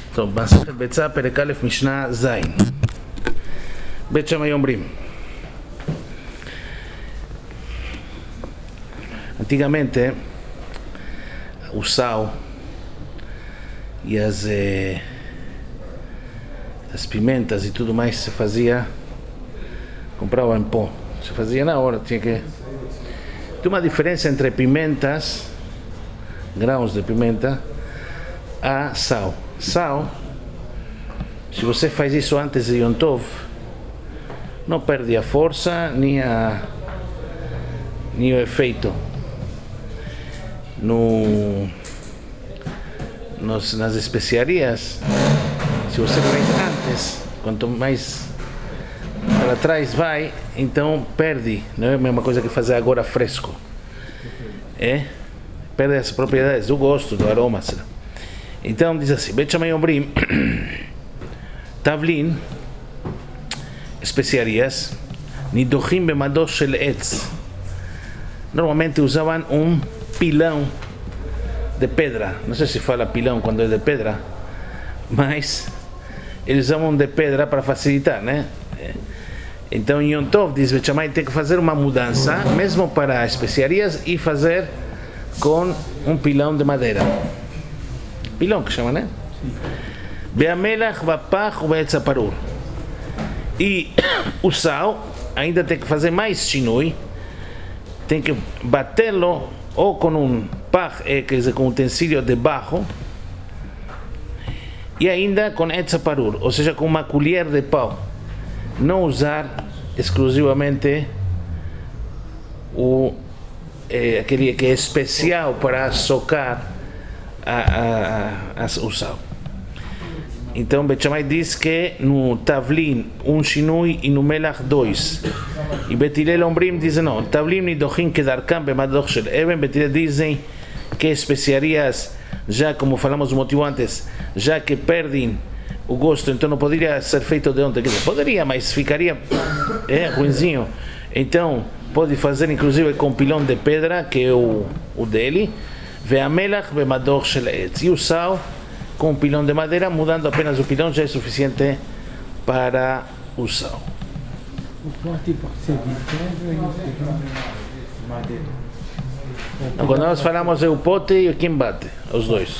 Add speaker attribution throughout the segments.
Speaker 1: טוב, מסכת ביצה, פרק א', משנה ז'. בית שמאי אומרים. Antigamente, o sal e as pimentas e tudo mais se fazia, comprava em pó, se fazia na hora, tinha que... Tem uma diferença entre pimentas, grãos de pimenta, a sal. Sal, se você faz isso antes de Yom Tov, não perde a força nem o efeito. Nas especiarias, se você faz antes, quanto mais para trás vai, então perde, não é a mesma coisa que fazer agora fresco, perde as propriedades do gosto, do aroma. Então diz assim, Beit Shammai Omrim, Tavlin, especiarias, Nidochim bemadosh shel etz, normalmente usavam pilão de pedra, não sei se fala pilão quando é de pedra, mas eles usam de pedra para facilitar, né? Então em Yom Tov, diz Beit Shammai, tem que fazer uma mudança, mesmo para especiarias, e fazer com pilão de madeira. Pilão que chama, né? Be'amelach, bapach, be'etz parur. E o sal ainda tem que fazer mais shinui, tem que batê-lo ou com pach, quer dizer, com utensílio de barro, e ainda com etz parur, ou seja, com uma colher de pau. Não usar exclusivamente aquele que é especial para socar o sal. Então Beit Shammai diz que no Tavlin shinui e no Melach 2. E Beit Hillel Omrim dizem não, Tavlin nidochim kedarkam bemadoch shel even. Beit Hillel dizem que especiarias, já como falamos o motivo antes, já que perdem o gosto, então não poderia ser feito de ontem. Poderia, mas ficaria ruinzinho. Então pode fazer inclusive com pilão de pedra, que é o dele. Ve'amelach bemadoch shel etz. E o sal com pilão de madeira, mudando apenas o pilão, já é suficiente para o sal. Então, quando nós falamos o pote e quem bate, os dois,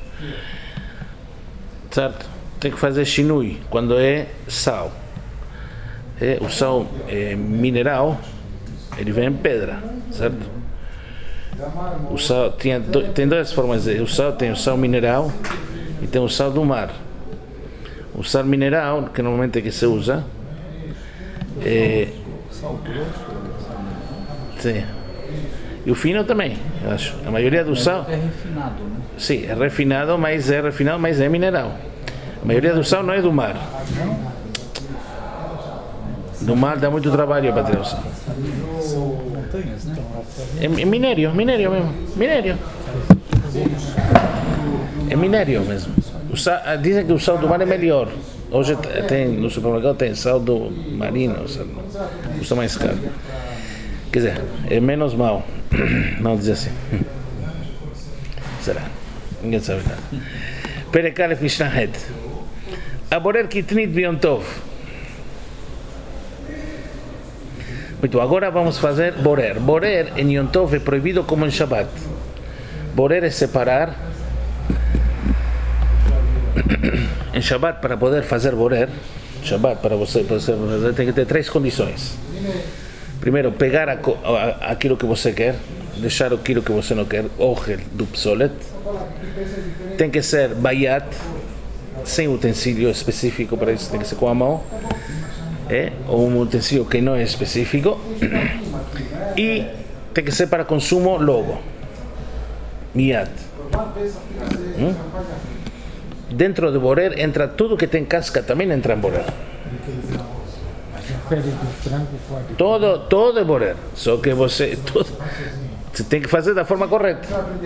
Speaker 1: certo? Tem que fazer shinui quando é sal. O sal mineral, ele vem em pedra, certo? O sal tem duas formas. O sal tem o sal mineral e tem o sal do mar. O sal mineral, que normalmente é que se usa, sim. E o fino também, eu acho. A maioria do sal
Speaker 2: é refinado, né?
Speaker 1: Sim, é refinado, mas é mineral. A maioria do sal não é do mar. Do mar dá muito trabalho para ter o sal.
Speaker 2: Montanhas, né?
Speaker 1: É minério mesmo. Minério. É minério mesmo. Dizem que o sal do mar é melhor. Hoje no supermercado tem sal do marino, custa mais caro. Quer dizer, é menos mal. Não dizer assim. Será? Ninguém sabe nada. Perek Aleph Mishnah Het. Aborer kitnit b'Yom Tov. Muito, agora vamos fazer borer. Borer em Yom Tov é proibido como em Shabbat. Borer é separar. Em Shabbat, para poder fazer borer, Shabbat, para você fazer, tem que ter três condições. Primeiro, pegar aquilo que você quer, deixar aquilo que você não quer, ogel do psolet. Tem que ser bayat, sem utensílio específico para isso, tem que ser com a mão. Ou um utensílio que não é específico, e tem que ser para consumo logo, miyad. Dentro de borer entra tudo que tem casca, também entra em borer. Todo é borer, só que você tem que fazer da forma correta.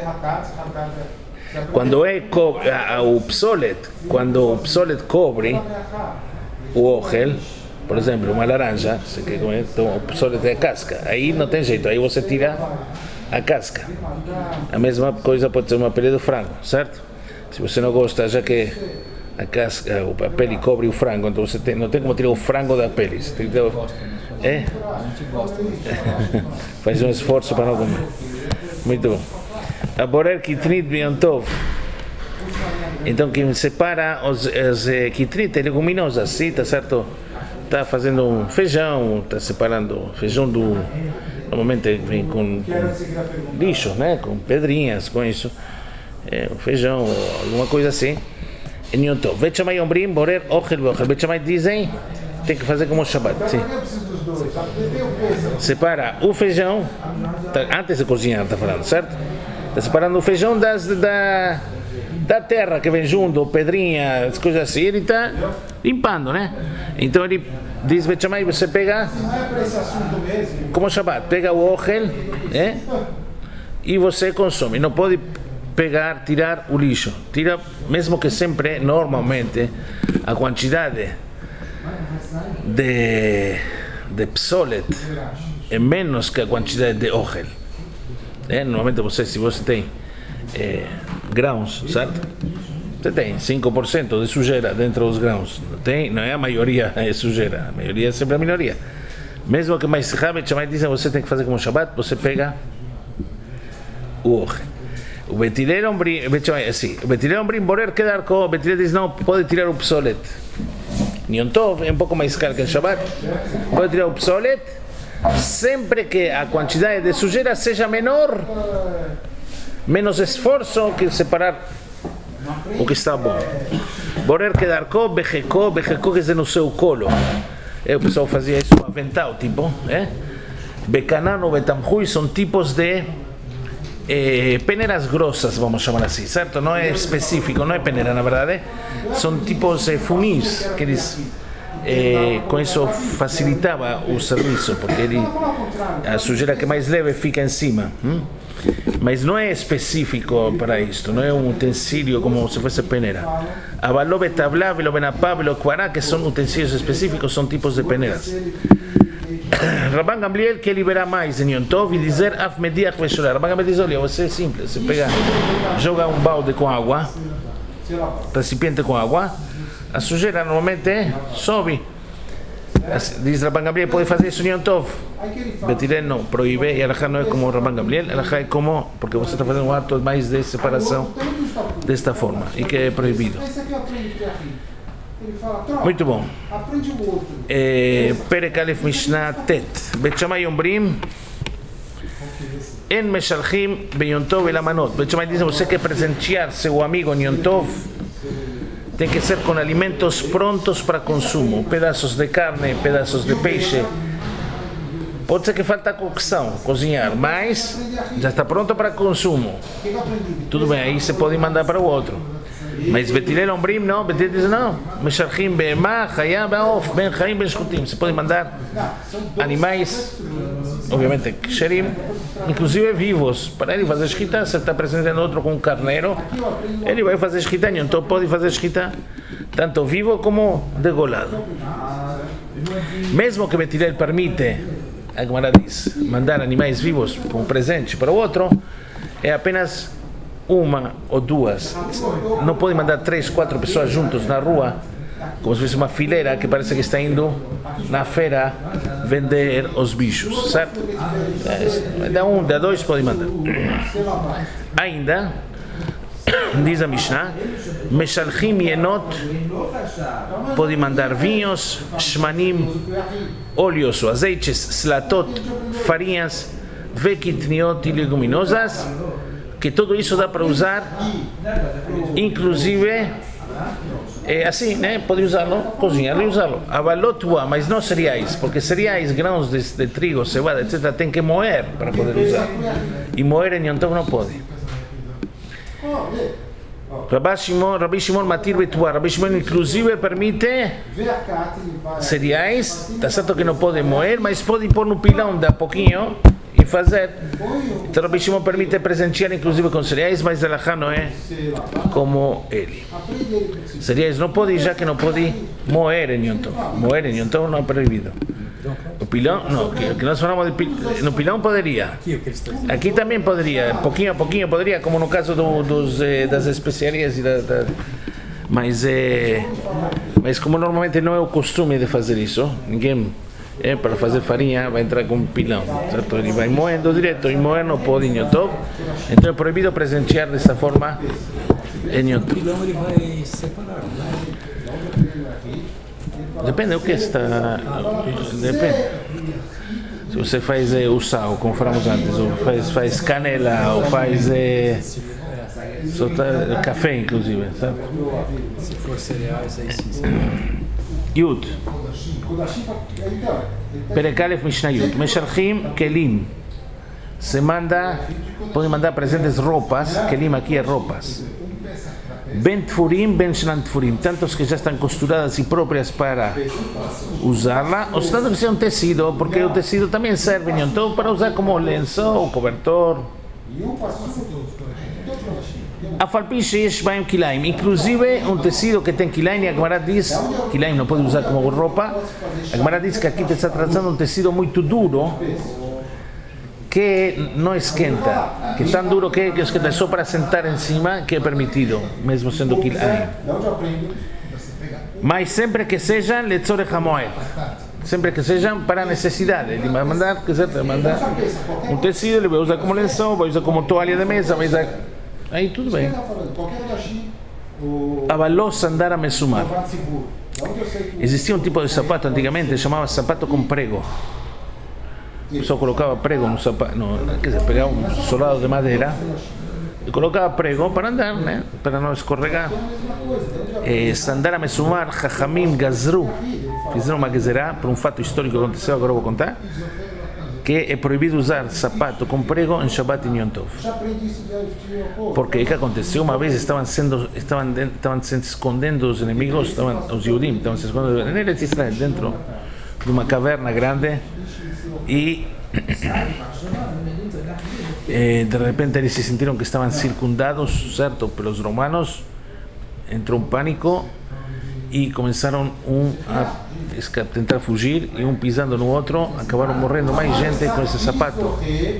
Speaker 1: Quando é o psolet, quando o psolet cobre o ogel, por exemplo, uma laranja, você quer comer, então o psolet tem a casca, aí não tem jeito, aí você tira a casca. A mesma coisa pode ser uma pele de frango, certo? Se você não gosta, já que a casca, a pele cobre o frango, então você não tem como tirar o frango da pele. Você tem que tirar, é?
Speaker 2: A gente gosta.
Speaker 1: Faz um esforço para não comer. Muito bom. A borer kitnit biontov. Então quem separa as kitnit é leguminosas, sim, tá certo? Tá fazendo um feijão, tá separando feijão do... Normalmente vem com lixo, né? Com pedrinhas, com isso. O feijão, alguma coisa assim. E Yom Bet Shammai Ombrim, Borer, Ochel, Ochel. Bet Shammai dizem, tem que fazer como o Shabbat, sim. Separa o feijão, antes de cozinhar, tá falando, certo? Está separando o feijão da terra que vem junto, pedrinhas, coisas assim. Ele está limpando, né? Então ele diz, Bet Shammai, você pega, como Shabbat, pega o Ochel, né? E você consome. Não pode pegar, tirar o lixo. Tira, mesmo que sempre, normalmente, a quantidade de psolet é menos que a quantidade de Ochel. Normalmente se você tem grãos, certo? Você tem 5% de sujeira dentro dos grãos. Não é a maioria é sujeira, a maioria é sempre a minoria. Mesmo que mais Bet Shammai dizem, você tem que fazer como Shabbat, você pega o Ochel. O Bet Hillel Ombrim, Borer quedar com o Bet Hillel diz, não, pode tirar o psolet. Yom Tov é um pouco mais caro que em Shabbat. Pode tirar o psolet sempre que a quantidade de sujeira seja menor, menos esforço que separar o que está bom. Borer quedar com Bechekó quer dizer no seu colo. O pessoal fazia isso no avental, tipo, Becanano, Betamhui são tipos de peneiras grossas, vamos chamar assim, certo? Não é específico, não é peneira, na verdade. São tipos funis que eles com isso facilitava o serviço, porque a sujeira que mais leve fica em cima. Mas não é específico para isto, não é um utensílio como se fosse peneira. Avaló, betabla, velo benapá, velo quará, que são utensílios específicos, são tipos de peneiras. Rabban Gamliel quer liberar mais em Yom Tov e dizer af mediach veshorar. Rabban Gamliel diz, olha, você é simples, você pega, joga um balde com água, recipiente com água, a sujeira normalmente sobe. Diz Rabban Gamliel, pode fazer isso em Yom Tov. Bet Hillel não, proíbe, e Alahá não é como Rabban Gamliel, Alahá é como, porque você está fazendo um ato mais de separação desta forma, e que é proibido. Muito bom. Perek Aleph Mishnah Tet. Bet Shammai Ombrim En Meshalchim Beyom Tov El Amanot. Bet Shammai diz, você quer presentear seu amigo em Yom Tov, tem que ser com alimentos prontos para consumo, pedaços de carne, pedaços de peixe. Pode ser que falta cocção, cozinhar, mas já está pronto para consumo. Tudo bem, aí você pode mandar para o outro. Mas Bet Hillel Ombrim não, Bet Hillel diz não. Meshalchim be'emah, chayá, be'of, ben chaim, ben shchutim. Você pode mandar animais, obviamente ksherim, inclusive vivos, para ele fazer shkita. Se está apresentando outro com um carneiro, ele vai fazer shkita, então pode fazer shkita tanto vivo como degolado. Mesmo que Bet Hillel permite, a Gemara diz, mandar animais vivos como presente para o outro, é apenas uma ou duas. Não pode mandar 3, 4 pessoas juntos na rua, como se fosse uma fileira que parece que está indo na feira vender os bichos, certo? Da um, da dois pode mandar. Ainda diz a Mishnah, Meshalchim Yenot, pode mandar vinhos, shmanim, óleos ou azeites, slatot, farinhas, vekitniot e leguminosas, que tudo isso dá para usar, inclusive, assim, né? Pode usá-lo, cozinhar e usá-lo. Avalotua, mas não cereais, porque cereais, grãos de trigo, cevada, etc., tem que moer para poder usar. E moer em Yom Tov não pode. Rabbi Shimon Matir Betuá. Rabbi Shimon inclusive permite cereais, está certo que não pode moer, mas pode pôr no pilão de a pouquinho e fazer. Então Rabbi Shimon permite presentear inclusive com cereais, mas a Alahá não é como ele. Cereais não pode, já que não pode moer em Yom Tov. Moer em Yom Tov não é proibido. O pilão, não, que nós falamos de no pilão poderia. Aqui também poderia, pouquinho a pouquinho poderia, como no caso das especiarias e Mas como normalmente não é o costume de fazer isso, ninguém para fazer farinha vai entrar com um pilão, certo? Ele vai moendo direto e moer no pó de Yom Tov, então é proibido presentear dessa forma em Yom Tov.
Speaker 2: O pilão ele vai separar, né?
Speaker 1: Depende do que está. Depende. Se você faz o sal, como falamos antes, ou faz canela, ou faz café, inclusive, sabe?
Speaker 2: Se for cereais, aí sim.
Speaker 1: Yud. Perek Aleph Mishnah Yud. Meshalchim kelim. Se manda, pode mandar presentes roupas. Kelim aqui é roupas. Ben tfurim, ben shnan tfurim. Tantos que já estão costuradas e próprias para usá-la. Ou tanto que seja um tecido, porque o tecido também serve em Yom Tov para usar como lençol, cobertor. Inclusive um tecido que tem kilaim, a Gemara diz, kilaim não pode usar como roupa, a Gemara diz que aqui está tratando um tecido muito duro, que não esquenta, que é tão duro que esquenta só para sentar em cima, que é permitido, mesmo sendo kilaim. Mas sempre que sejam letzorech hamoed, sempre que sejam para a necessidade, ele vai mandar, um tecido, ele vai usar como lençol, vai usar como toalha de mesa, vai usar. Aí tudo bem. Avalos andar a mesumar. Existia um tipo de sapato antigamente, chamava sapato com prego. Só colocava prego no sapato, quer dizer, pegava um solado de madeira e colocava prego para andar, né? Para não escorregar. Andar a mesumar, Chachamim Gazru, fizeram uma gezerá por um fato histórico que aconteceu, agora vou contar, que é proibido usar sapato com prego em Shabbat e Yom Tov. Porque o que aconteceu? Uma vez estavam se escondendo os inimigos, os Yudim, estavam se escondendo em Eretz Israel, dentro de uma caverna grande, e de repente eles se sentiram que estavam circundados, certo, pelos romanos, entrou um pânico e começaram a tentar fugir, e um pisando no outro, acabaram morrendo mais gente com esse sapato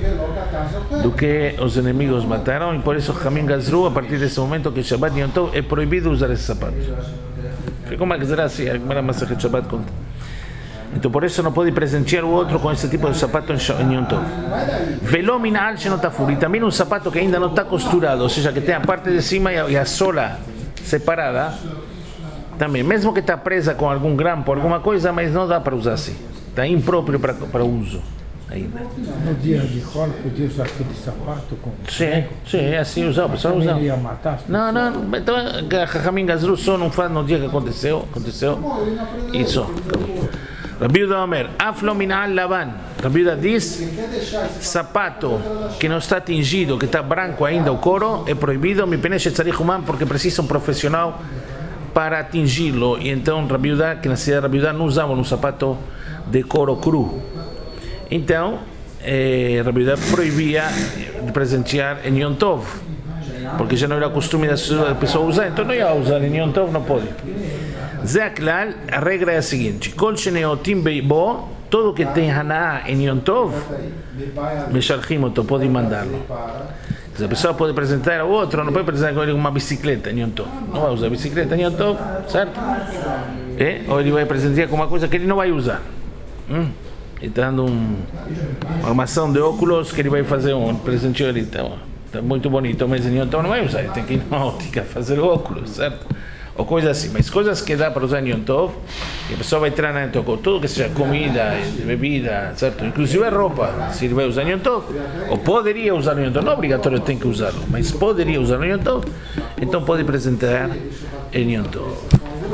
Speaker 1: do que os inimigos mataram, e por isso Hamim Gazru, a partir desse momento que Shabbat Yom Tov é proibido usar esse sapato. Ficou uma gezerá assim, a Gemara Masechet Shabbat conta. Então por isso não pode presentear o outro com esse tipo de sapato em Yom Tov. Veló minal shenotafur, e também um sapato que ainda não está costurado, ou seja, que tem a parte de cima e a sola separada, também, mesmo que está presa com algum grampo, alguma coisa, mas não dá para usar assim. Está impróprio para uso ainda.
Speaker 3: No dia de Hol, podia usar aquele sapato com...
Speaker 1: Sim, é assim usar, o pessoal usa.
Speaker 3: Ia matar?
Speaker 1: Não, então Chachamim Gazru só não faz no dia que aconteceu, isso. Rabi Yehuda Omer, Aflo minal lavan. Rabi Yehuda diz, sapato que não está tingido, que está branco ainda o couro, é proibido, mi pene shetzarich human, porque precisa um profissional para atingi-lo. E então Rabi Yehuda, que na cidade de Rabi Yehuda não usavam um sapato de couro cru. Então Rabi Yehuda proibia de presentear em Yom Tov, porque já não era costume da pessoa usar, então não ia usar em Yom Tov, não pode. Zé Aklal, a regra é a seguinte: Kol sheneotim beibo, todo que tem haná em Yom Tov, meshalchim oto, pode mandá-lo. A pessoa pode apresentar ao outro, não pode apresentar com ele uma bicicleta em Yom Tov. Não vai usar bicicleta em Yom Tov, certo? Ou ele vai apresentar com uma coisa que ele não vai usar. Ele está dando uma armação de óculos que ele vai fazer um presentinho ali. Está muito bonito, mas em Yom Tov não vai usar. Ele tem que ir na ótica fazer óculos, certo? Ou coisas assim, mas coisas que dá para usar em Yom Tov, e a pessoa vai entrar na Yom Tov, tudo que seja comida, bebida, certo? Inclusive a roupa, se ele vai usar em Yom Tov, ou poderia usar em Yom Tov, não é obrigatório, tem que usá-lo, mas poderia usar em Yom Tov, então pode apresentar em Yom Tov.